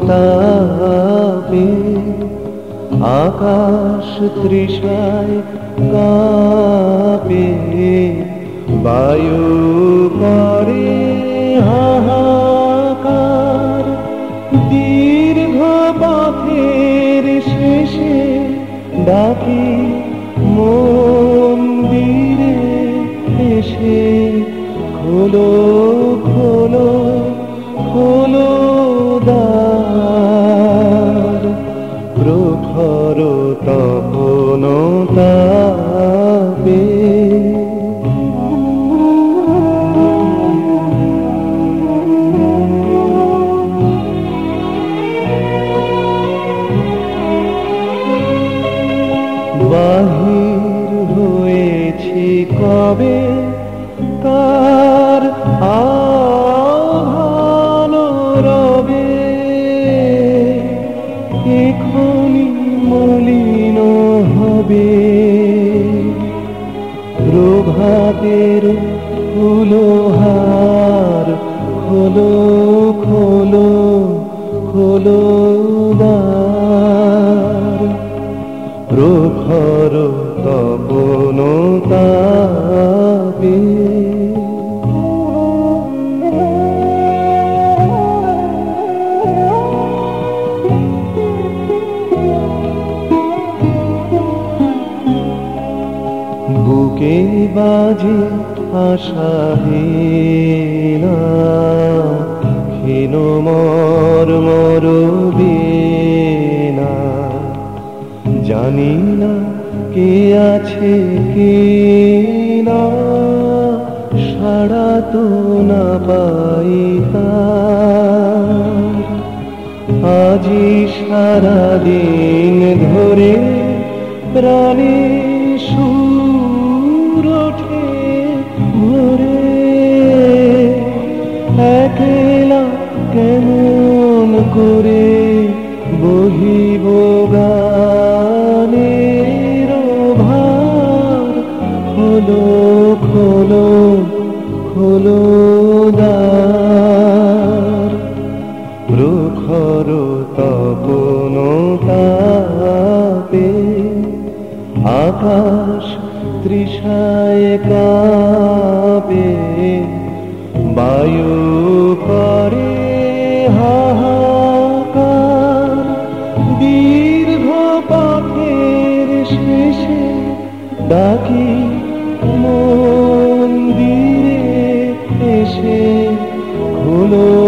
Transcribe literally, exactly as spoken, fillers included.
তাপে আকাশ তৃষায় কাঁপে, বায়ু করে হাহাকার। দীর্ঘ পথের শেষে ডাকি মন্দিরে এসে, খোলো খোলো খোলো দ্বার। প্রখর তপন তাপে বাহির হয়েছি কবে, কার আহ্বান রবে। এখনি মলিন হবে প্রভাতের ফুলহার। খোলো খোলো খোলো দ্বার। প্রখর তপন তাপে বুকে বাজে আশাহীনা, ক্ষীণ মর্মর বীণা। জানি না কে আছে কে না, সাড়া তো না পাই তার। আজি সারাদিন ধরে প্রাণে সুর ওঠে ভোরে। একলা কেমন করে বহিব গানের ভার। খোলো খোলো খোলো দ্বার। প্রখর তপন তাপে আকাশ তৃষায় কাঁপে, বায়ু করে হাহাকার। দীর্ঘ পথের শেষে ডাকি মন্দিরে এসে, খোলো